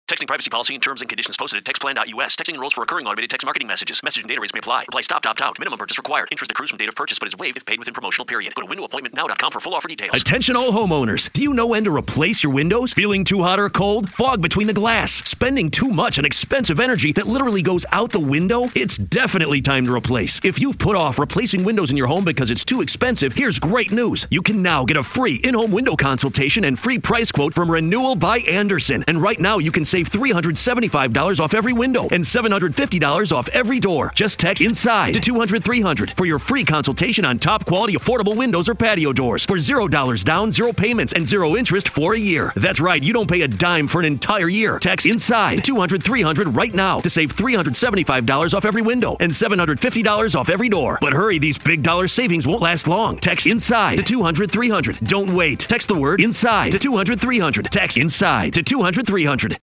Texting privacy policy and terms and conditions posted at textplan.us. Texting enrolls for recurring automated text marketing messages. Message and data rates may apply. Reply stop, opt out. Minimum purchase required. Interest accrues from date of purchase but is waived if paid within promotional period. Go to windowappointmentnow.com for full offer details. Attention all homeowners. Do you know when to replace your windows? Feeling too hot or cold? Fog between the glass? Spending too much on expensive energy that literally goes out the window? It's definitely time to replace. If you've put off replacing windows in your home because it's too expensive, here's great news. You can now get a free in-home window consultation and free price quote from Renewal by Andersen. And right now you can save $375 off every window and $750 off every door. Just text INSIDE to 200-300 for your free consultation on top quality affordable windows or patio doors for $0 down, 0 payments, and 0 interest for a year. That's right, you don't pay a dime for an entire year. Text INSIDE to 200-300 right now to save $375 off every window and $750 off every door. But hurry, these big dollar savings won't last long. Text INSIDE to 200-300. Don't wait. Text the word INSIDE to 200-300. Text INSIDE to 200-300.